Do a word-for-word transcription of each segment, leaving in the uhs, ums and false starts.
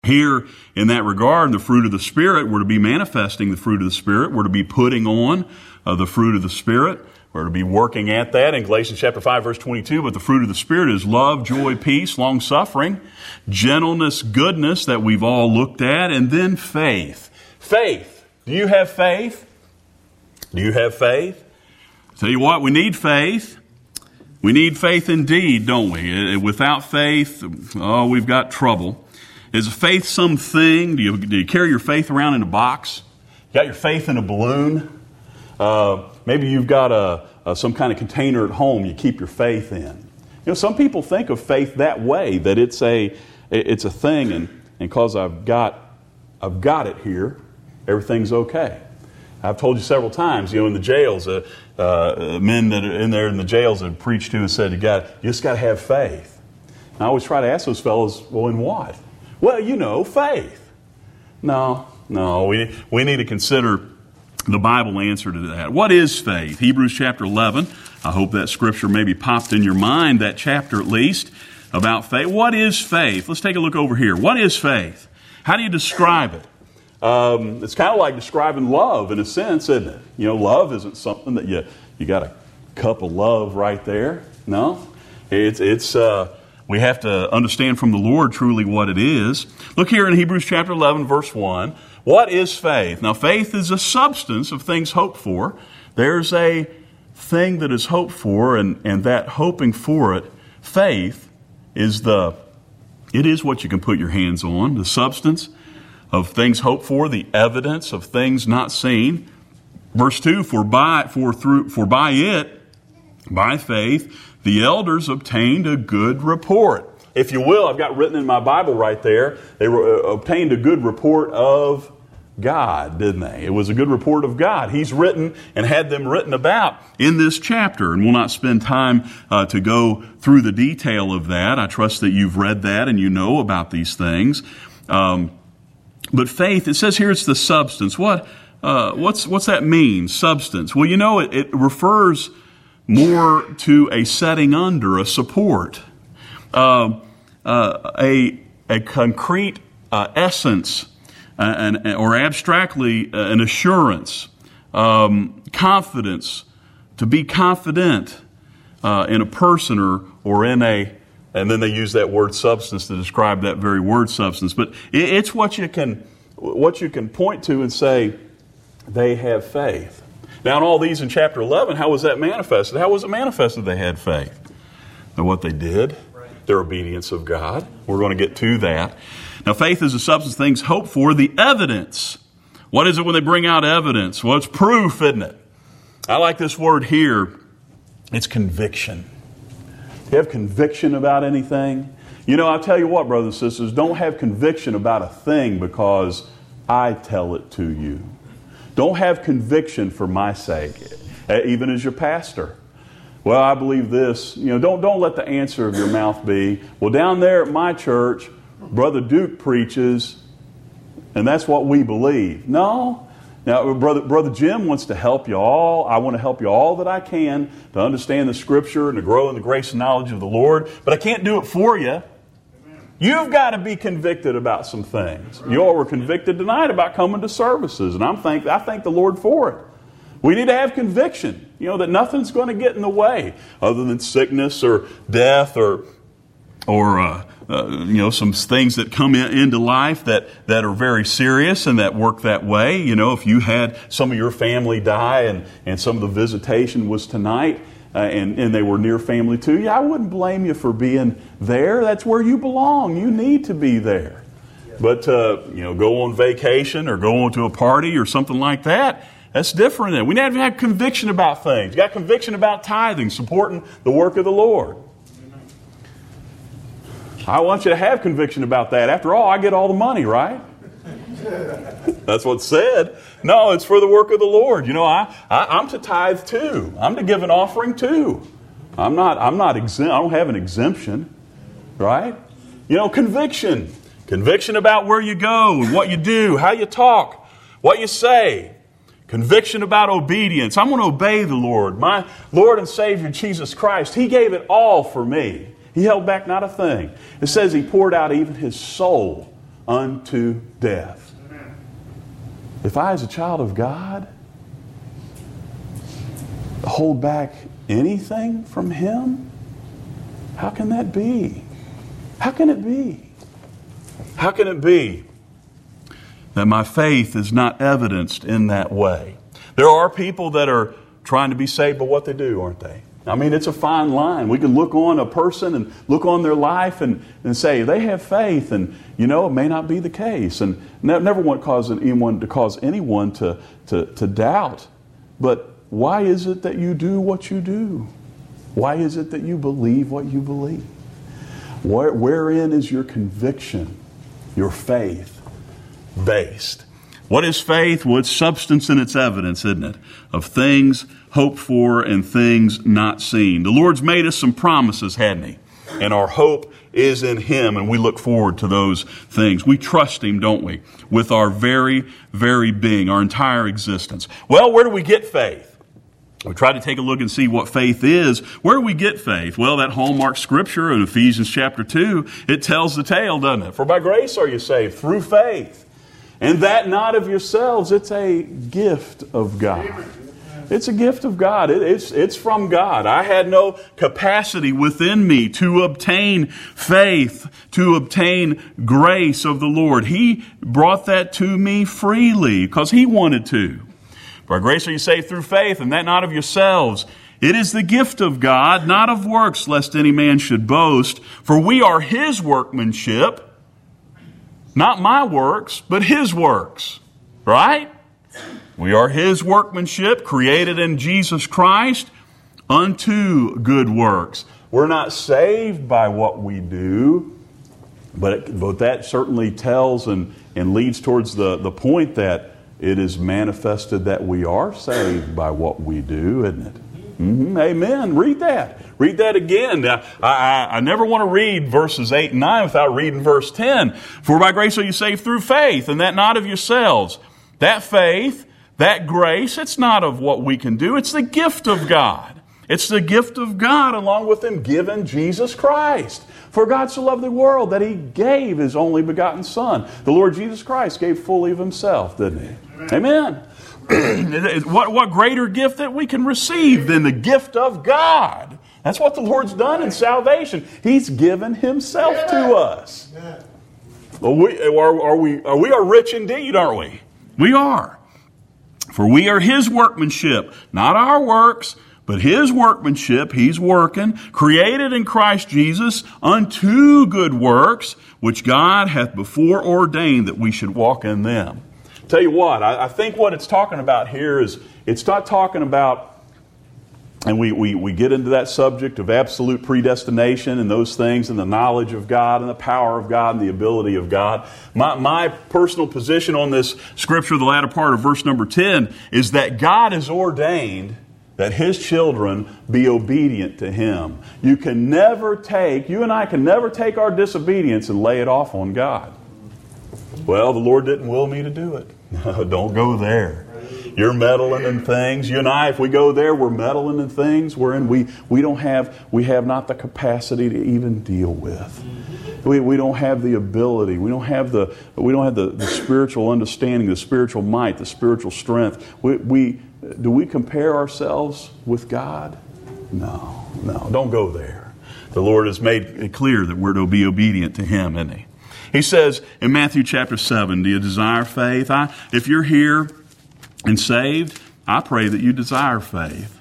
Here, in that regard, the fruit of the Spirit, we're to be manifesting the fruit of the Spirit. We're to be putting on uh, the fruit of the Spirit. We're to be working at that in Galatians chapter five, verse twenty-two. But the fruit of the Spirit is love, joy, peace, long-suffering, gentleness, goodness that we've all looked at, and then faith. Faith. Do you have faith? Do you have faith? Tell you what, we need faith. We need faith indeed, don't we? Without faith, oh, we've got trouble. Is faith something? Do you, do you carry your faith around in a box? You got your faith in a balloon? Uh, maybe you've got a, a some kind of container at home you keep your faith in. You know, some people think of faith that way, that it's a it's a thing, and and because I've got I've got it here, everything's okay. I've told you several times, you know, in the jails, uh, uh, men that are in there in the jails have preached to and said, you got you just got to have faith. And I always try to ask those fellows, well, in what? Well, you know, faith. No, no, we we need to consider the Bible answer to that. What is faith? Hebrews chapter eleven. I hope that scripture maybe popped in your mind, that chapter at least, about faith. What is faith? Let's take a look over here. What is faith? How do you describe it? Um, it's kind of like describing love in a sense, isn't it? You know, love isn't something that you you got a cup of love right there. No, it's it's. Uh, We have to understand from the Lord truly what it is. Look here in Hebrews chapter eleven, verse one. What is faith? Now, faith is a substance of things hoped for. There's a thing that is hoped for, and, and that hoping for it, faith, is the, it is what you can put your hands on, the substance of things hoped for, the evidence of things not seen. Verse two, for by, for through, for by it, by faith, the elders obtained a good report. If you will, I've got written in my Bible right there, they were, uh, obtained a good report of God, didn't they? It was a good report of God. He's written and had them written about in this chapter. And we'll not spend time uh, to go through the detail of that. I trust that you've read that and you know about these things. Um, but faith, it says here it's the substance. What? Uh, what's what's that mean, substance? Well, you know, it, it refers more to a setting under, a support, uh, uh, a a concrete uh, essence, uh, an, or abstractly uh, an assurance, um, confidence, to be confident uh, in a person or or in a, and then they use that word substance to describe that very word substance. But it, it's what you can what you can point to and say they have faith. Now, in all these in chapter eleven, how was that manifested? How was it manifested they had faith? And what they did, right. Their obedience of God. We're going to get to that. Now, faith is a substance of things hoped for, the evidence. What is it when they bring out evidence? Well, it's proof, isn't it? I like this word here. It's conviction. Do you have conviction about anything? You know, I'll tell you what, brothers and sisters, don't have conviction about a thing because I tell it to you. Don't have conviction for my sake, even as your pastor. Well, I believe this. You know, don't don't let the answer of your mouth be, well, down there at my church, Brother Duke preaches, and that's what we believe. No. Now, Brother, Brother Jim wants to help you all. I want to help you all that I can to understand the Scripture and to grow in the grace and knowledge of the Lord, but I can't do it for you. You've got to be convicted about some things. You all were convicted tonight about coming to services, and I'm thank I thank the Lord for it. We need to have conviction, you know, that nothing's going to get in the way other than sickness or death or or uh, uh, you know, some things that come in, into life that that are very serious and that work that way. You know, if you had some of your family die and and some of the visitation was tonight. Uh, and, and they were near family to you, I wouldn't blame you for being there. That's where you belong. You need to be there. But, uh, you know, go on vacation or go on to a party or something like that, that's different. We need to have conviction about things. You got conviction about tithing, supporting the work of the Lord. I want you to have conviction about that. After all, I get all the money, right? That's what's said. No, it's for the work of the Lord. You know, I, I I'm to tithe too. I'm to give an offering too. I'm not I'm not exempt. I don't have an exemption, right? You know, conviction, conviction about where you go and what you do, how you talk, what you say. Conviction about obedience. I'm going to obey the Lord, my Lord and Savior Jesus Christ. He gave it all for me. He held back not a thing. It says He poured out even His soul unto death. If I, as a child of God, hold back anything from Him, how can that be? How can it be? How can it be that my faith is not evidenced in that way? There are people that are trying to be saved by what they do, aren't they? I mean, it's a fine line. We can look on a person and look on their life and, and say they have faith, and you know it may not be the case. And never want to cause anyone to cause anyone to, to, to doubt. But why is it that you do what you do? Why is it that you believe what you believe? Where, wherein is your conviction, your faith based? What is faith? Well, it's substance and it's evidence, isn't it? Of things hoped for and things not seen. The Lord's made us some promises, hadn't He? And our hope is in Him, and we look forward to those things. We trust Him, don't we? With our very, very being, our entire existence. Well, where do we get faith? We try to take a look and see what faith is. Where do we get faith? Well, that hallmark scripture in Ephesians chapter two, it tells the tale, doesn't it? For by grace are you saved, through faith. And that not of yourselves, it's a gift of God. It's a gift of God. It, it's, it's from God. I had no capacity within me to obtain faith, to obtain grace of the Lord. He brought that to me freely because He wanted to. By grace are you saved through faith, and that not of yourselves. It is the gift of God, not of works, lest any man should boast. For we are His workmanship, not my works, but His works. Right? We are His workmanship, created in Jesus Christ, unto good works. We're not saved by what we do, but, it, but that certainly tells and, and leads towards the, the point that it is manifested that we are saved by what we do, isn't it? Mm-hmm. Amen. Read that. Read that again. Now, I, I, I never want to read verses eight and nine without reading verse ten. For by grace are you saved through faith, and that not of yourselves. That faith, that grace, it's not of what we can do. It's the gift of God. It's the gift of God along with Him given Jesus Christ. For God so loved the world that He gave His only begotten Son. The Lord Jesus Christ gave fully of Himself, didn't He? Amen. Amen. what, what greater gift that we can receive than the gift of God? That's what the Lord's done in salvation. He's given Himself to us. Well, we, are, are, we, are we are rich indeed, aren't we? We are. For we are His workmanship, not our works, but His workmanship. He's working, created in Christ Jesus unto good works, which God hath before ordained that we should walk in them. Tell you what, I, I think what it's talking about here is, it's not talking about, and we, we, we get into that subject of absolute predestination and those things and the knowledge of God and the power of God and the ability of God. My, my personal position on this scripture, the latter part of verse number ten, is that God has ordained that His children be obedient to Him. You can never take, you and I can never take our disobedience and lay it off on God. Well, the Lord didn't will me to do it. No, don't go there. You're meddling in things. You and I, if we go there, we're meddling in things wherein we, we don't have, we have not the capacity to even deal with. We, we don't have the ability. We don't have the, we don't have the, the spiritual understanding, the spiritual might, the spiritual strength. We, we Do we compare ourselves with God? No, no, don't go there. The Lord has made it clear that we're to be obedient to Him, isn't He? He says in Matthew chapter seven, do you desire faith? I, if you're here and saved, I pray that you desire faith.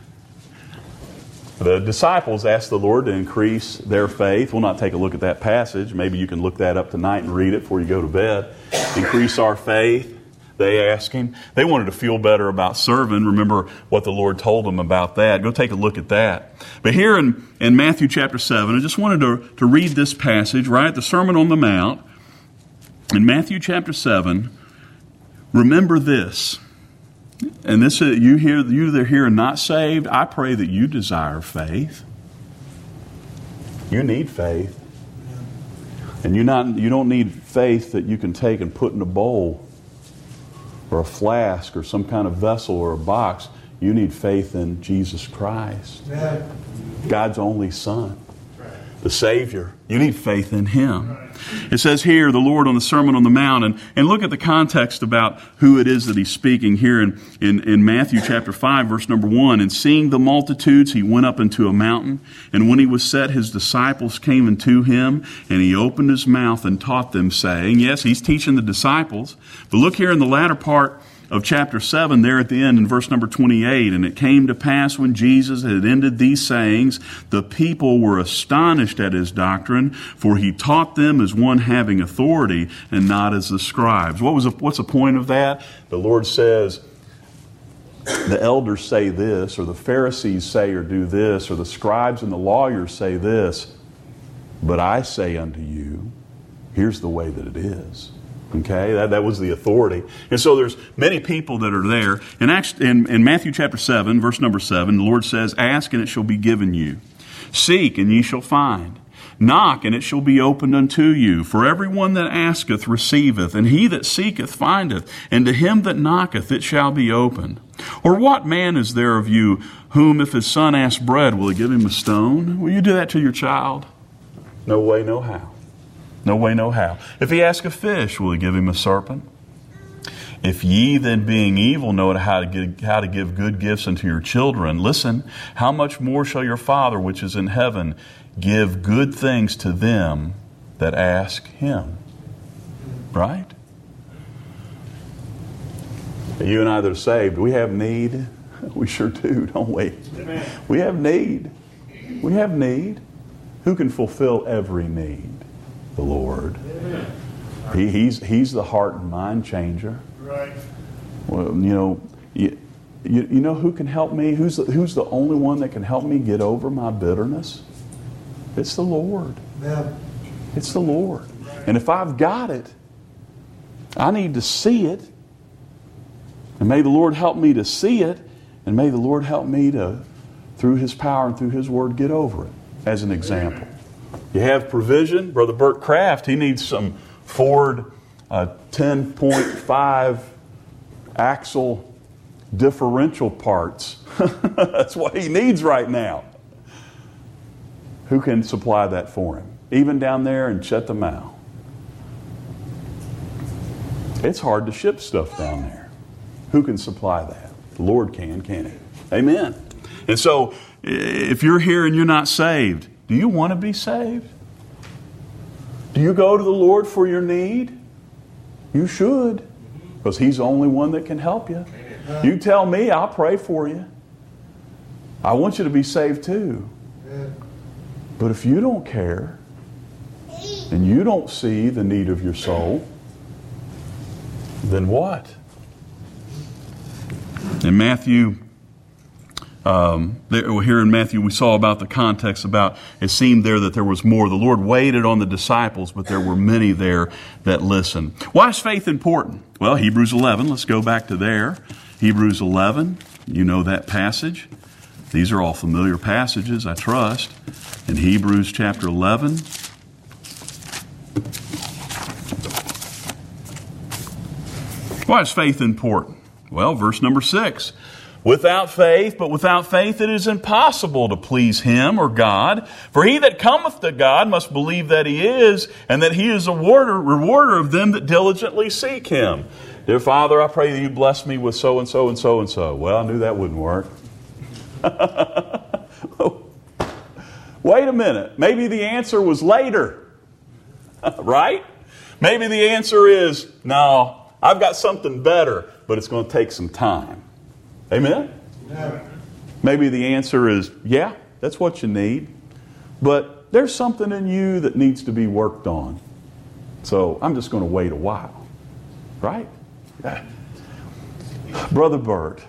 The disciples asked the Lord to increase their faith. We'll not take a look at that passage. Maybe you can look that up tonight and read it before you go to bed. Increase our faith. They asked Him. They wanted to feel better about serving. Remember what the Lord told them about that. Go take a look at that. But here in, in Matthew chapter seven, I just wanted to, to read this passage, right? The Sermon on the Mount. In Matthew chapter seven, remember this. And this is, you here, you that are here and not saved, I pray that you desire faith. You need faith. And you not you don't need faith that you can take and put in a bowl or a flask or some kind of vessel or a box. You need faith in Jesus Christ, God's only Son. the Savior. You need faith in Him. It says here, the Lord on the Sermon on the Mount, and, and look at the context about who it is that He's speaking here in, in, in Matthew chapter five, verse number one. And seeing the multitudes, He went up into a mountain, and when He was set, His disciples came unto Him, and He opened His mouth and taught them, saying, yes, He's teaching the disciples, but look here in the latter part of chapter seven, there at the end in verse number twenty-eight, and it came to pass when Jesus had ended these sayings, the people were astonished at His doctrine, for He taught them as one having authority and not as the scribes. What was the, what's the point of that? The Lord says, the elders say this, or the Pharisees say or do this, or the scribes and the lawyers say this, but I say unto you, here's the way that it is. Okay, that, that was the authority. And so there's many people that are there. In, Acts, in, in Matthew chapter seven, verse number seven, the Lord says, ask and it shall be given you. Seek and ye shall find. Knock and it shall be opened unto you. For everyone that asketh receiveth, and he that seeketh findeth, and to him that knocketh it shall be opened. Or what man is there of you whom if his son asks bread, will he give him a stone? Will you do that to your child? No way, no how. No way, no how. If he ask a fish, will he give him a serpent? If ye then being evil know how to give, how to give good gifts unto your children, listen, how much more shall your Father which is in heaven give good things to them that ask Him? Right? You and I that are saved, we have need. We sure do, don't we? Amen. We have need. We have need. Who can fulfill every need? The Lord. He, he's He's the heart and mind changer. Right. Well, you know, you, you, you know who can help me? Who's the, who's the only one that can help me get over my bitterness? It's the Lord. Yeah. It's the Lord. And if I've got it, I need to see it. And may the Lord help me to see it. And may the Lord help me to, through His power and through His Word, get over it. As an example. You have provision. Brother Bert Kraft, he needs some Ford uh, ten point five axle differential parts. That's what he needs right now. Who can supply that for him? Even down there in Chetumal. It's hard to ship stuff down there. Who can supply that? The Lord can, can't He? Amen. And so, if you're here and you're not saved, do you want to be saved? Do you go to the Lord for your need? You should, because He's the only one that can help you. You tell me, I'll pray for you. I want you to be saved too. But if you don't care, and you don't see the need of your soul, then what? In Matthew Um, there, here in Matthew, we saw about the context about it seemed there that there was more. The Lord waited on the disciples, but there were many there that listened. Why is faith important? Well, Hebrews eleven, let's go back to there. Hebrews eleven, you know that passage. These are all familiar passages, I trust. In Hebrews chapter eleven. Why is faith important? Well, verse number six. Without faith, but without faith it is impossible to please Him or God. For he that cometh to God must believe that He is, and that He is a rewarder, rewarder of them that diligently seek Him. Dear Father, I pray that You bless me with so and so and so and so. Well, I knew that wouldn't work. Wait a minute. Maybe the answer was later. Right? Maybe the answer is, no, I've got something better, but it's going to take some time. Amen? Yeah. Maybe the answer is, yeah, that's what you need. But there's something in you that needs to be worked on. So I'm just going to wait a while. Right? Yeah. Brother Bert,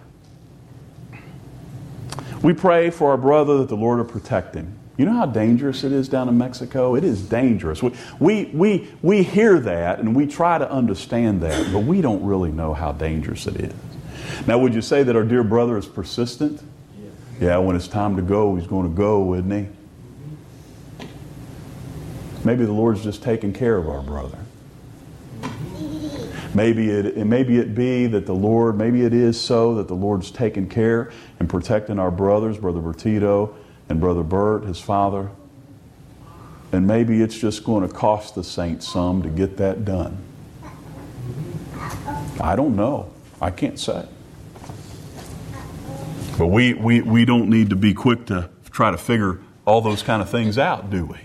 we pray for our brother that the Lord will protect him. You know how dangerous it is down in Mexico? It is dangerous. We, we, we, we hear that and we try to understand that, but we don't really know how dangerous it is. Now, would you say that our dear brother is persistent? Yeah, yeah, when it's time to go, he's going to go, isn't he? Maybe the Lord's just taking care of our brother. Maybe it, maybe it be that the Lord, maybe it is so that the Lord's taking care and protecting our brothers, Brother Bertito and Brother Bert, his father. And maybe it's just going to cost the saints some to get that done. I don't know. I can't say. But we, we, we don't need to be quick to try to figure all those kind of things out, do we?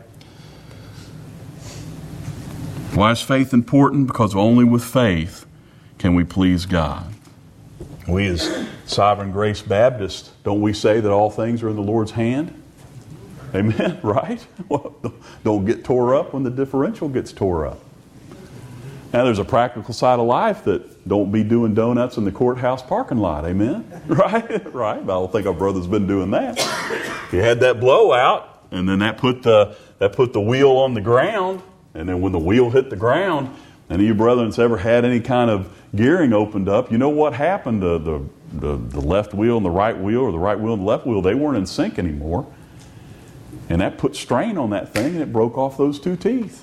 Why is faith important? Because only with faith can we please God. We as Sovereign Grace Baptists, don't we say that all things are in the Lord's hand? Amen, right? Well, don't get tore up when the differential gets tore up. Now there's a practical side of life that don't be doing donuts in the courthouse parking lot. Amen? Right? Right? I don't think our brother's been doing that. You had that blowout, and then that put the that put the wheel on the ground, and then when the wheel hit the ground, any of you brethren that's ever had any kind of gearing opened up, you know what happened to the, the, the left wheel and the right wheel, or the right wheel and the left wheel? They weren't in sync anymore. And that put strain on that thing, and it broke off those two teeth.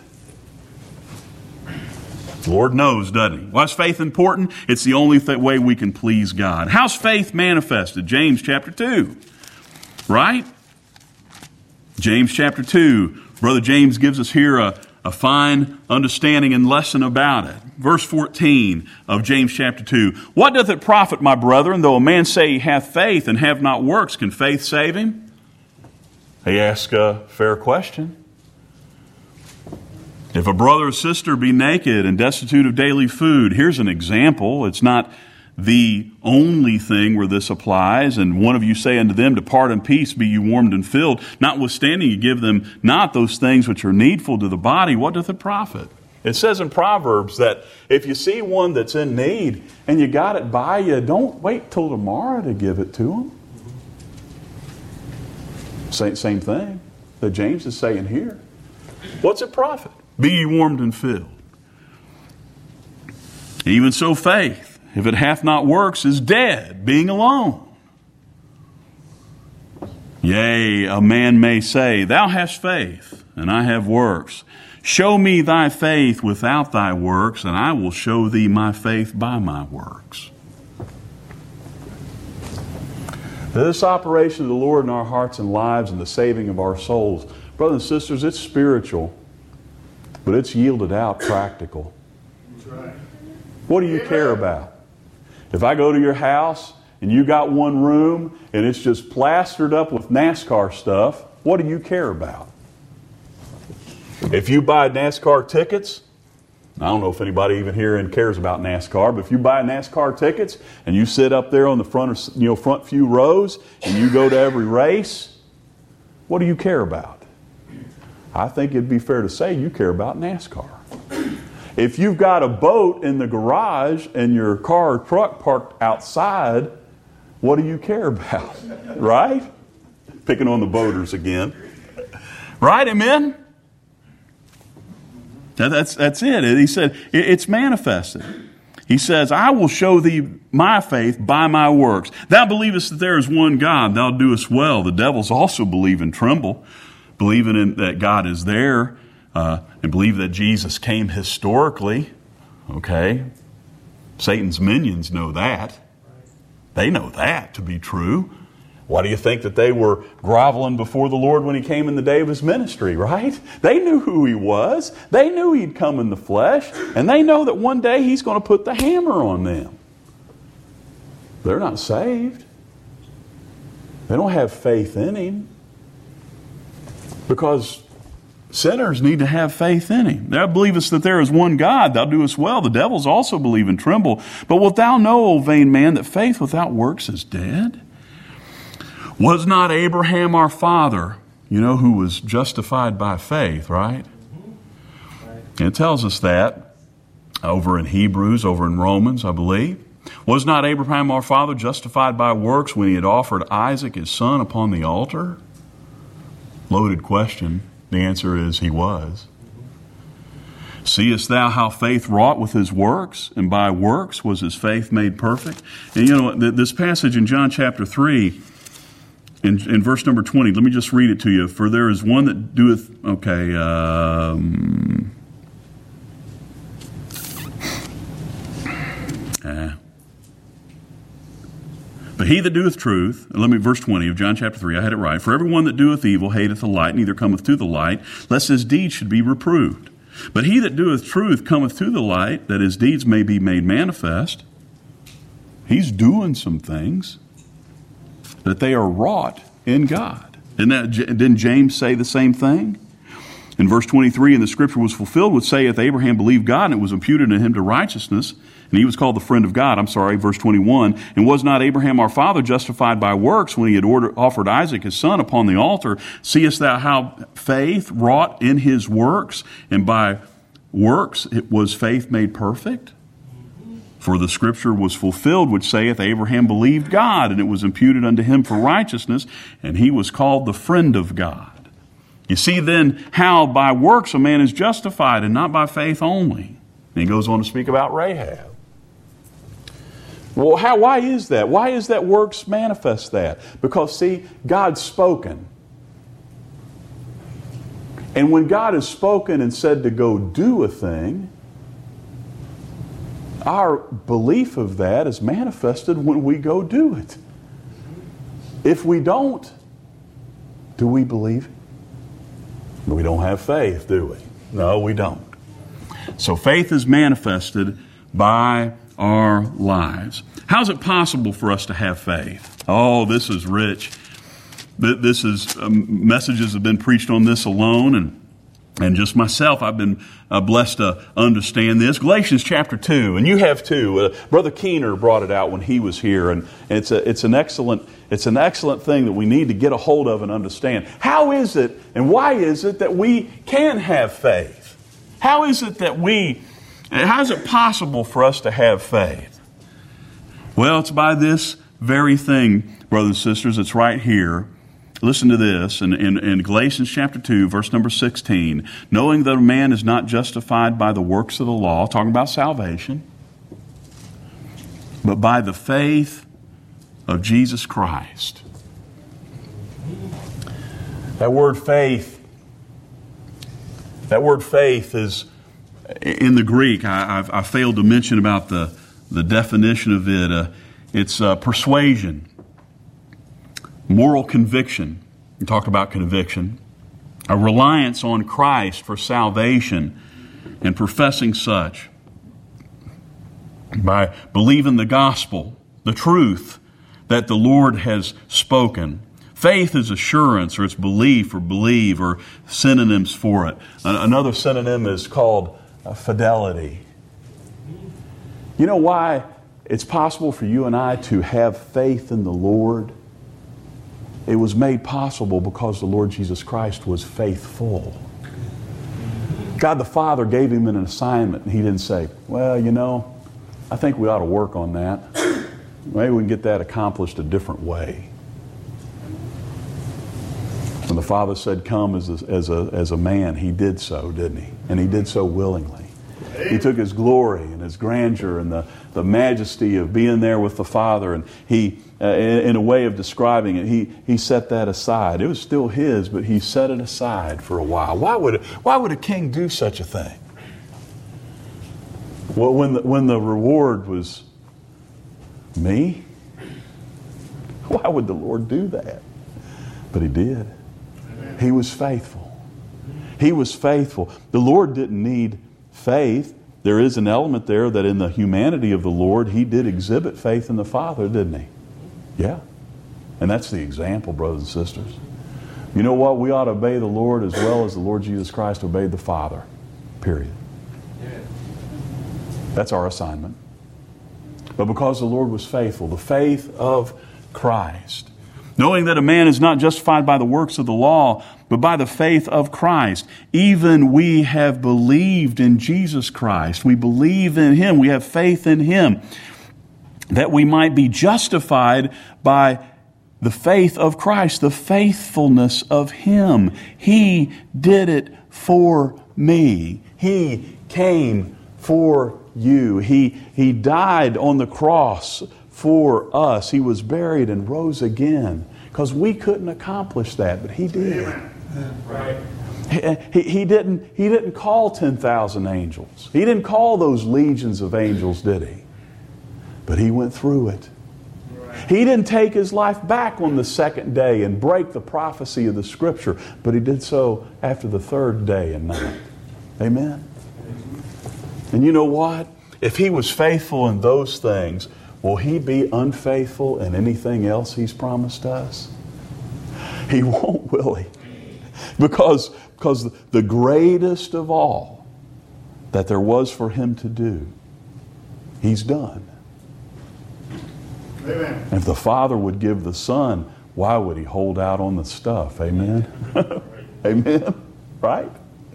The Lord knows, doesn't He? Why is faith important? It's the only th- way we can please God. How's faith manifested? James chapter two. Right? James chapter two. Brother James gives us here a, a fine understanding and lesson about it. Verse fourteen of James chapter two. What doth it profit, my brethren, though a man say he hath faith and have not works? Can faith save him? He asks a fair question. If a brother or sister be naked and destitute of daily food, here's an example. It's not the only thing where this applies. And one of you say unto them, depart in peace, be you warmed and filled. Notwithstanding, you give them not those things which are needful to the body. What doth it profit? It says in Proverbs that if you see one that's in need and you got it by you, don't wait till tomorrow to give it to them. Same, same thing that James is saying here. What's it profit? Be ye warmed and filled. Even so faith, if it hath not works, is dead, being alone. Yea, a man may say, thou hast faith, and I have works. Show me thy faith without thy works, and I will show thee my faith by my works. This operation of the Lord in our hearts and lives and the saving of our souls, brothers and sisters, it's spiritual. But it's yielded out practical. That's right. What do you Amen. Care about? If I go to your house and you got one room and it's just plastered up with NASCAR stuff, what do you care about? If you buy NASCAR tickets, I don't know if anybody even here in cares about NASCAR, but if you buy NASCAR tickets and you sit up there on the front, you know, front few rows and you go to every race, what do you care about? I think it'd be fair to say you care about NASCAR. If you've got a boat in the garage and your car or truck parked outside, what do you care about? Right? Picking on the boaters again. Right? Amen? That's, that's it. He said, it's manifested. He says, I will show thee my faith by my works. Thou believest that there is one God, thou doest well. The devils also believe and tremble. Believing in that God is there, uh, and believe that Jesus came historically. Okay? Satan's minions know that. They know that to be true. Why do you think that they were groveling before the Lord when He came in the day of His ministry, right? They knew who He was. They knew He'd come in the flesh. And they know that one day He's going to put the hammer on them. They're not saved. They don't have faith in Him. Because sinners need to have faith in Him. Thou believest that there is one God, thou doest well. The devils also believe and tremble. But wilt thou know, O vain man, that faith without works is dead? Was not Abraham our father, you know, who was justified by faith, right? And it tells us that over in Hebrews, over in Romans, I believe. Was not Abraham our father justified by works when he had offered Isaac his son upon the altar? Loaded question. The answer is he was. Seest thou how faith wrought with his works, and by works was his faith made perfect? And you know, this passage in John chapter three, in, in verse number twenty, let me just read it to you. For there is one that doeth, okay, um, uh, But he that doeth truth, let me, verse twenty of John chapter three, I had it right. For everyone that doeth evil hateth the light, neither cometh to the light, lest his deeds should be reproved. But he that doeth truth cometh to the light, that his deeds may be made manifest. He's doing some things, that they are wrought in God. Isn't that, didn't James say the same thing? In verse twenty-three, and the scripture was fulfilled, which saith, Abraham believed God, and it was imputed unto him to righteousness, and he was called the friend of God. I'm sorry, verse twenty-one. And was not Abraham our father justified by works when he had ordered, offered Isaac his son upon the altar? Seest thou how faith wrought in his works, and by works it was faith made perfect? For the scripture was fulfilled, which saith, Abraham believed God, and it was imputed unto him for righteousness, and he was called the friend of God. You see then how by works a man is justified, and not by faith only. And he goes on to speak about Rahab. Well, how? Why is that? Why is that works manifest that? Because, see, God's spoken. And when God has spoken and said to go do a thing, our belief of that is manifested when we go do it. If we don't, do we believe it? We don't have faith, do we? No, we don't. So faith is manifested by our lives. How is it possible for us to have faith? Oh, this is rich. This is um, messages have been preached on this alone, and and just myself, I've been uh, blessed to understand this. Galatians chapter two, and you have too. Uh, Brother Keener brought it out when he was here, and it's a, it's an excellent it's an excellent thing that we need to get a hold of and understand. How is it and why is it that we can have faith? How is it that we? How is it possible for us to have faith? Well, it's by this very thing, brothers and sisters. It's right here. Listen to this in, in, in Galatians chapter two, verse number sixteen. Knowing that a man is not justified by the works of the law, talking about salvation, but by the faith of Jesus Christ. That word faith, that word faith is, in the Greek, I, I've, I failed to mention about the, the definition of it. Uh, it's uh, persuasion. Moral conviction. We talked about conviction. A reliance on Christ for salvation and professing such. By believing the gospel, the truth that the Lord has spoken. Faith is assurance, or it's belief or believe, or synonyms for it. Another synonym is called fidelity. You know why it's possible for you and I to have faith in the Lord? It was made possible because the Lord Jesus Christ was faithful. God the Father gave him an assignment, and he didn't say, well, you know, I think we ought to work on that. Maybe we can get that accomplished a different way. When the Father said, come as a, as a, as a man, he did so, didn't he? And he did so willingly. He took his glory and his grandeur and the, the majesty of being there with the Father, and he, uh, in, in a way of describing it, he, he set that aside. It was still his, but he set it aside for a while. Why would, why would a king do such a thing? Well, when the, when the reward was me, why would the Lord do that? But he did. He was faithful. He was faithful. The Lord didn't need faith. There is an element there that in the humanity of the Lord, he did exhibit faith in the Father, didn't he? Yeah. And that's the example, brothers and sisters. You know what? We ought to obey the Lord as well as the Lord Jesus Christ obeyed the Father. Period. That's our assignment. But because the Lord was faithful, the faith of Christ, knowing that a man is not justified by the works of the law, but by the faith of Christ. Even we have believed in Jesus Christ. We believe in him. We have faith in him, that we might be justified by the faith of Christ, the faithfulness of him. He did it for me. He came for you. He, he died on the cross for us. He was buried and rose again, because we couldn't accomplish that, but he did. Right. He, he, he didn't, he didn't call ten thousand angels. He didn't call those legions of angels, did he? But he went through it. He didn't take his life back on the second day and break the prophecy of the Scripture, but he did so after the third day and night. Amen? And you know what? If he was faithful in those things, will he be unfaithful in anything else he's promised us? He won't, will he? Because, because the greatest of all that there was for him to do, he's done. Amen. If the Father would give the Son, why would he hold out on the stuff? Amen? Amen? Right?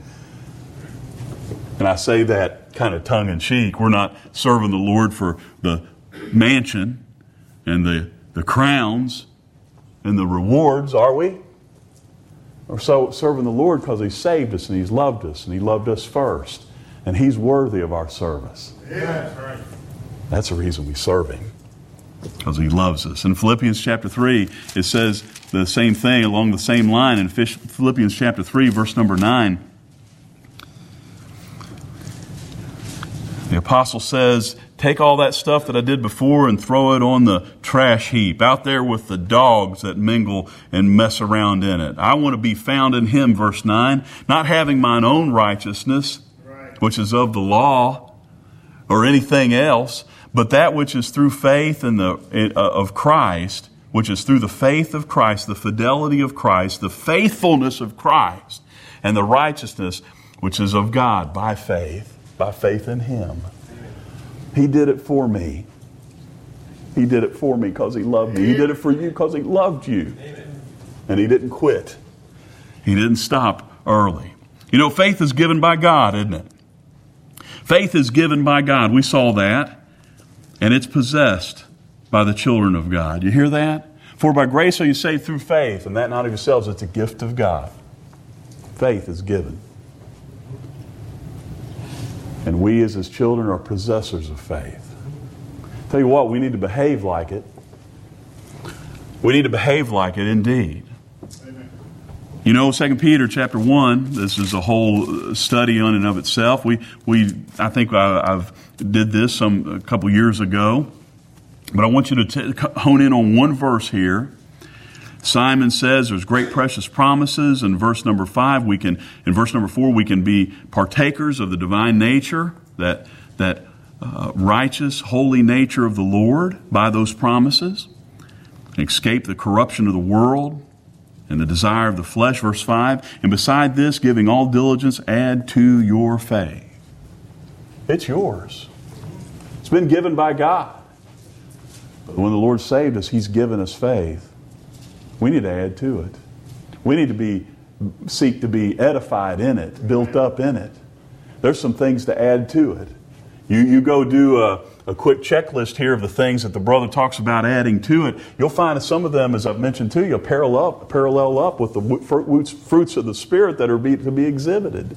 And I say that kind of tongue-in-cheek. We're not serving the Lord for the mansion and the, the crowns and the rewards, are we? We're so serving the Lord because He saved us and He's loved us and He loved us first. And He's worthy of our service. Yeah, that's right. That's the reason we serve Him. Because He loves us. In Philippians chapter three, it says the same thing along the same line. In Philippians chapter three, verse number nine, the apostle says, take all that stuff that I did before and throw it on the trash heap, out there with the dogs that mingle and mess around in it. I want to be found in Him, verse nine, not having mine own righteousness, right, which is of the law, or anything else, but that which is through faith in the uh, of Christ, which is through the faith of Christ, the fidelity of Christ, the faithfulness of Christ, and the righteousness which is of God by faith, by faith in Him. He did it for me. He did it for me because He loved me. He did it for you because He loved you. And He didn't quit. He didn't stop early. You know, faith is given by God, isn't it? Faith is given by God. We saw that. And it's possessed by the children of God. You hear that? For by grace are you saved through faith, and that not of yourselves, it's a gift of God. Faith is given. And we as His children are possessors of faith. Tell you what, we need to behave like it. We need to behave like it indeed. Amen. You know, Second Peter chapter one, this is a whole study on and of itself. We, we, I think I, I've did this some a couple years ago, but I want you to t- hone in on one verse here. Simon says there's great precious promises. In verse number five, we can, in verse number four, we can be partakers of the divine nature, that that uh, righteous, holy nature of the Lord by those promises, escape the corruption of the world and the desire of the flesh. Verse five, and beside this, giving all diligence, add to your faith. It's yours. It's been given by God. But when the Lord saved us, He's given us faith. We need to add to it. We need to be seek to be edified in it, built up in it. There's some things to add to it. You you go do a, a quick checklist here of the things that the brother talks about adding to it. You'll find that some of them, as I've mentioned to you, parallel parallel up with the fruits of the Spirit that are be, to be exhibited.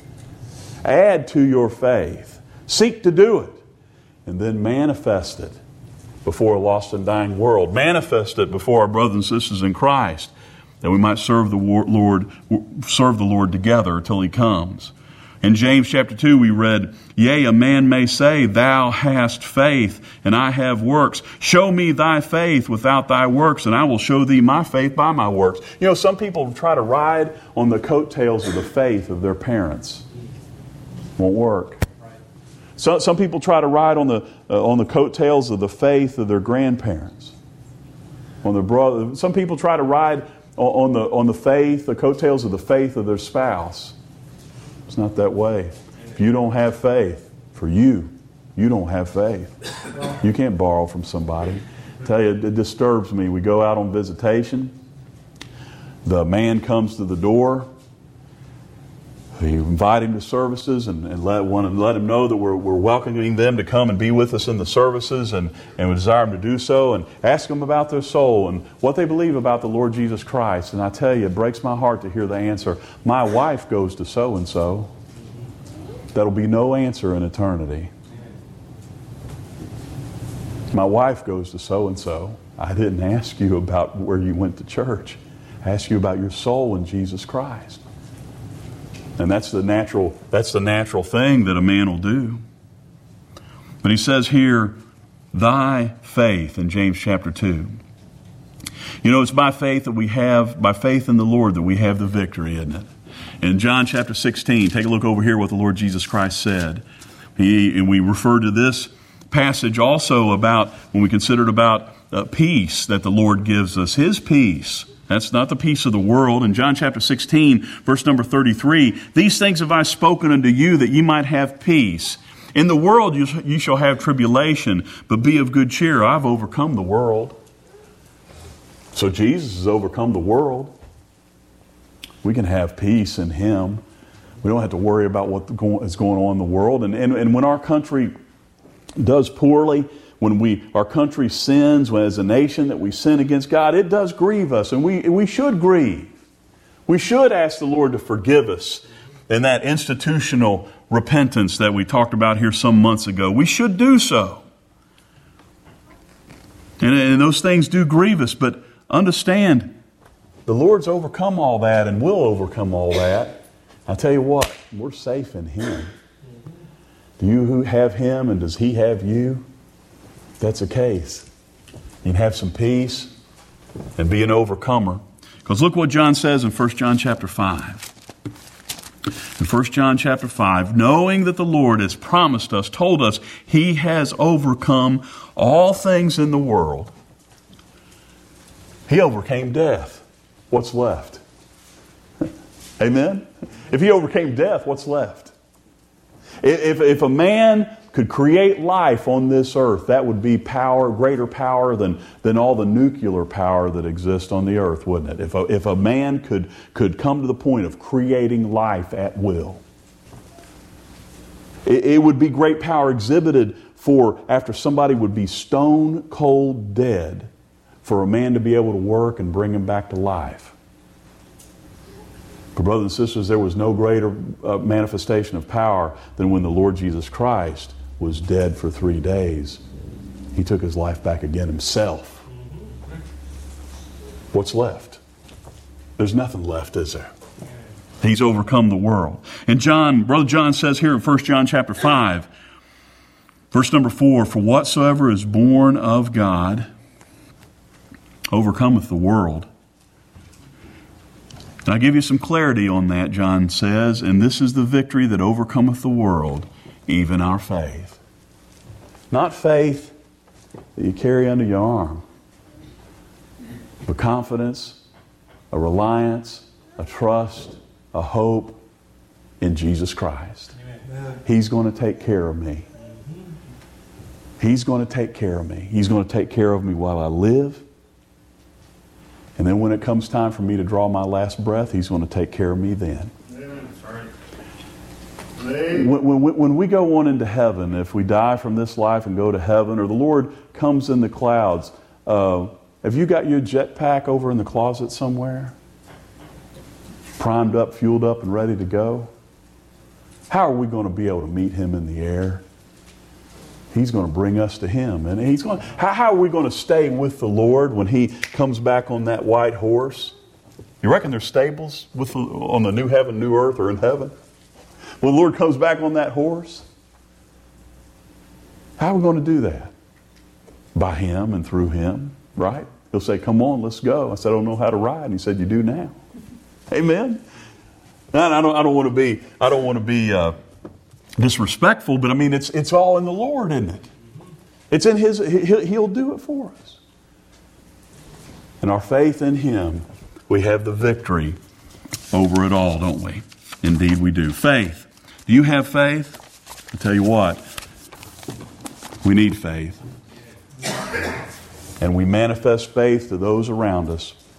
Add to your faith. Seek to do it. And then manifest it before a lost and dying world. Manifest it before our brothers and sisters in Christ, that we might serve the Lord, serve the Lord together till He comes. In James chapter two, we read, yea, a man may say, thou hast faith, and I have works. Show me thy faith without thy works, and I will show thee my faith by my works. You know, some people try to ride on the coattails of the faith of their parents. Won't work. So, some people try to ride on the uh, on the coattails of the faith of their grandparents. On their brother, some people try to ride on, on the on the faith, the coattails of the faith of their spouse. It's not that way. If you don't have faith, for you, you don't have faith. You can't borrow from somebody. I tell you, it disturbs me. We go out on visitation. The man comes to the door. You invite him to services and, and let want to let him know that we're, we're welcoming them to come and be with us in the services, and, and we desire them to do so, and ask them about their soul and what they believe about the Lord Jesus Christ. And I tell you, it breaks my heart to hear the answer, my wife goes to so-and-so. That'll be no answer in eternity. My wife goes to so-and-so. I didn't ask you about where you went to church. I asked you about your soul in Jesus Christ. And that's the natural, that's the natural thing that a man will do. But he says here, thy faith in James chapter two. You know, it's by faith that we have, by faith in the Lord that we have the victory, isn't it? In John chapter sixteen, take a look over here what the Lord Jesus Christ said. He, and we refer to this passage also about, when we considered about uh, peace that the Lord gives us, His peace. That's not the peace of the world. In John chapter sixteen, verse number thirty-three, these things have I spoken unto you that ye might have peace. In the world you, you shall have tribulation, but be of good cheer. I've overcome the world. So Jesus has overcome the world. We can have peace in Him. We don't have to worry about what is going on in the world. And, and, and when our country does poorly, when we our country sins, when as a nation that we sin against God, it does grieve us. And we, we should grieve. We should ask the Lord to forgive us in that institutional repentance that we talked about here some months ago. We should do so. And, and those things do grieve us, but understand, the Lord's overcome all that and will overcome all that. I'll tell you what, we're safe in Him. Do you have Him and does He have you? If that's the case, you can have some peace and be an overcomer. Because look what John says in First John chapter five. In First John chapter five, knowing that the Lord has promised us, told us, He has overcome all things in the world. He overcame death. What's left? Amen? If He overcame death, what's left? If, if a man could create life on this earth, that would be power, greater power than, than all the nuclear power that exists on the earth, wouldn't it? If a, if a man could, could come to the point of creating life at will, it, it would be great power exhibited for after somebody would be stone cold dead, for a man to be able to work and bring him back to life. For brothers and sisters, there was no greater uh, manifestation of power than when the Lord Jesus Christ was dead for three days. He took His life back again Himself. What's left? There's nothing left, is there? He's overcome the world. And John, Brother John says here in First John chapter five, verse number four, for whatsoever is born of God overcometh the world. And I'll give you some clarity on that, John says, and this is the victory that overcometh the world, even our faith. Not faith that you carry under your arm, but confidence, a reliance, a trust, a hope in Jesus Christ. Amen. He's going to take care of me. He's going to take care of me. He's going to take care of me while I live. And then when it comes time for me to draw my last breath, He's going to take care of me then. When, when, when we go on into heaven, if we die from this life and go to heaven, or the Lord comes in the clouds, uh, have you got your jetpack over in the closet somewhere? Primed up, fueled up, and ready to go? How are we going to be able to meet Him in the air? He's going to bring us to Him. And he's going. How, how are we going to stay with the Lord when He comes back on that white horse? You reckon there's stables with the, on the new heaven, new earth, or in heaven? When the Lord comes back on that horse? How are we going to do that? By Him and through Him, right? He'll say, come on, let's go. I said, I don't know how to ride. And He said, you do now. Amen? Now, I don't, I don't want to be, I don't want to be... Uh, disrespectful, but I mean, it's it's all in the Lord, isn't it? It's in His, he'll, he'll do it for us. And our faith in Him, we have the victory over it all, don't we? Indeed we do. Faith. Do you have faith? I tell you what, we need faith. And we manifest faith to those around us